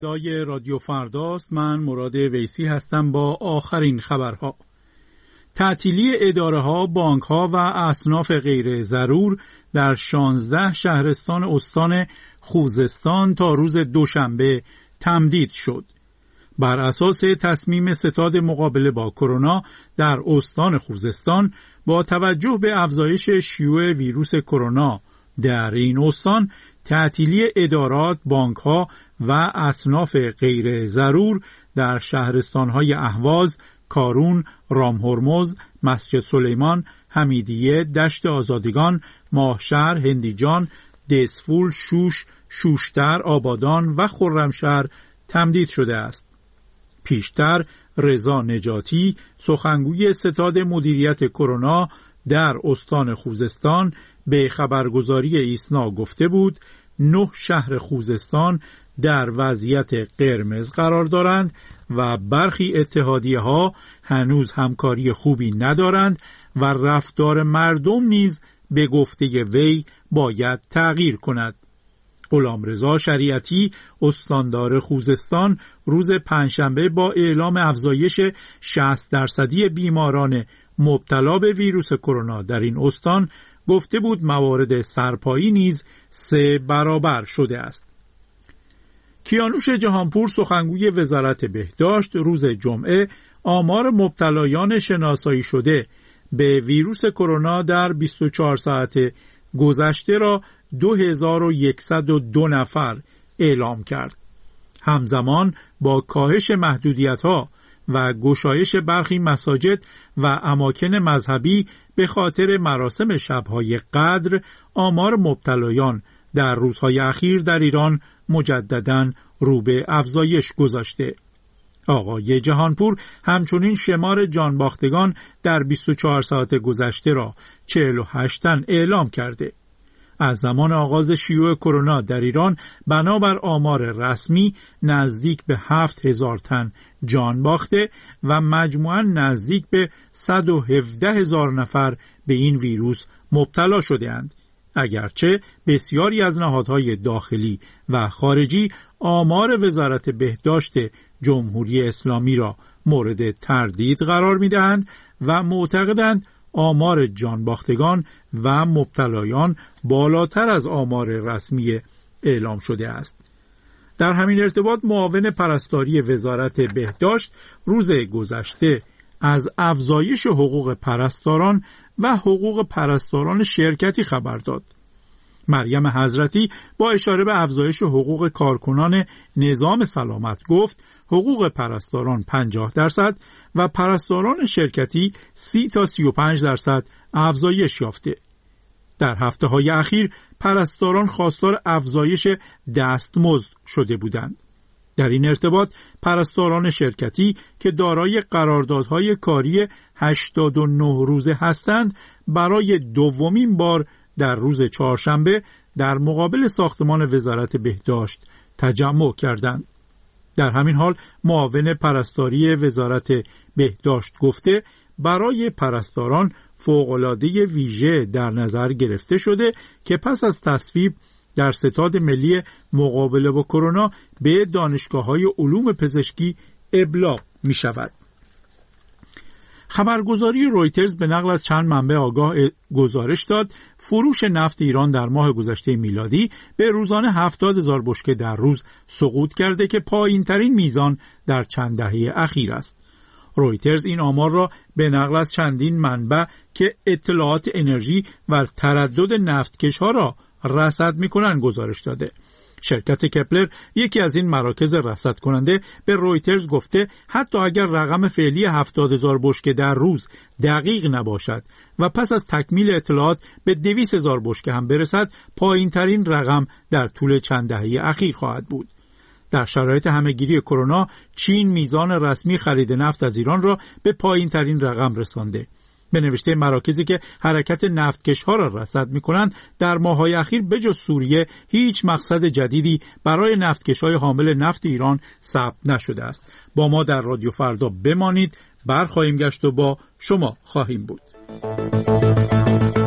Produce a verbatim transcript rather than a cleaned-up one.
دای رادیو فرداست. من مراد ویسی هستم با آخرین خبرها. تعطیلی اداره ها، بانک ها و اصناف غیر ضرور در شانزده شهرستان استان خوزستان تا روز دوشنبه تمدید شد. بر اساس تصمیم ستاد مقابله با کرونا در استان خوزستان با توجه به افزایش شیوع ویروس کرونا در این استان، تعطیلی ادارات، بانک ها و اصناف غیر ضرور در شهرستان‌های اهواز، کارون، رامهرمز، مسجد سلیمان، حمیدیه، دشت آزادگان، ماهشهر، هندیجان، دسفول، شوش، شوشتر، آبادان و خرمشهر تمدید شده است. پیشتر رضا نجاتی، سخنگوی ستاد مدیریت کرونا در استان خوزستان، به خبرگزاری ایسنا گفته بود نه شهر خوزستان در وضعیت قرمز قرار دارند و برخی اتحادیه‌ها هنوز همکاری خوبی ندارند و رفتار مردم نیز به گفته وی باید تغییر کند. غلامرضا شریعتی، استاندار خوزستان، روز پنجشنبه با اعلام افزایش شصت درصدی بیماران مبتلا به ویروس کرونا در این استان گفته بود موارد سرپایی نیز سه برابر شده است. کیانوش جهانپور، سخنگوی وزارت بهداشت، روز جمعه آمار مبتلایان شناسایی شده به ویروس کرونا در بیست و چهار ساعت گذشته را دو هزار و صد و دو نفر اعلام کرد. همزمان با کاهش محدودیت‌ها و گشایش برخی مساجد و اماکن مذهبی به خاطر مراسم شب‌های قدر، آمار مبتلایان در روزهای اخیر در ایران مجدداً رو به افزایش گذاشته. آقای جهانپور همچنین شمار جانباختگان در بیست و چهار ساعت گذشته را چهل و هشت تن اعلام کرده. از زمان آغاز شیوع کرونا در ایران بنابر آمار رسمی نزدیک به هفت هزار تن جان باخته و مجموعاً نزدیک به صد و هفده هزار نفر به این ویروس مبتلا شده اند. اگرچه بسیاری از نهادهای داخلی و خارجی آمار وزارت بهداشت جمهوری اسلامی را مورد تردید قرار می‌دهند و معتقدند آمار جانباختگان و مبتلایان بالاتر از آمار رسمی اعلام شده است. در همین ارتباط معاون پرستاری وزارت بهداشت روز گذشته از افزایش حقوق پرستاران و حقوق پرستاران شرکتی خبر داد. مریم حضرتی با اشاره به افزایش حقوق کارکنان نظام سلامت گفت حقوق پرستاران پنجاه درصد و پرستاران شرکتی سی تا سی و پنج درصد افزایش یافته. در هفته‌های اخیر پرستاران خواستار افزایش دستمزد شده بودند. در این ارتباط پرستاران شرکتی که دارای قراردادهای کاری هشتاد و نه روزه هستند برای دومین بار در روز چهارشنبه در مقابل ساختمان وزارت بهداشت تجمع کردند. در همین حال معاون پرستاری وزارت بهداشت گفته برای پرستاران فوق‌العاده ویژه در نظر گرفته شده که پس از تصویب در ستاد ملی مقابله با کرونا به دانشگاه‌های علوم پزشکی ابلاغ می شود. خبرگزاری رویترز به نقل از چند منبع آگاه گزارش داد فروش نفت ایران در ماه گذشته میلادی به روزانه هفتاد هزار بشکه در روز سقوط کرده که پایین ترین میزان در چند دهه اخیر است. رویترز این آمار را به نقل از چندین منبع که اطلاعات انرژی و تردد نفتکش‌ها را رصد می‌کنند گزارش داده. شرکت کپلر، یکی از این مراکز رصد کننده، به رویترز گفته حتی اگر رقم فعلی هفتاد هزار بشکه در روز دقیق نباشد و پس از تکمیل اطلاعات به دویست هزار بشکه هم برسد، پایین ترین رقم در طول چند دهه اخیر خواهد بود. در شرایط همهگیری کرونا، چین میزان رسمی خرید نفت از ایران را به پایین ترین رقم رسانده. به نوشته مراکزی که حرکت نفتکش‌ها را رصد می‌کنند، در ماه‌های اخیر بجز سوریه هیچ مقصد جدیدی برای نفتکش‌های حامل نفت ایران ثبت نشده است. با ما در رادیو فردا بمانید، برخواهیم گشت و با شما خواهیم بود.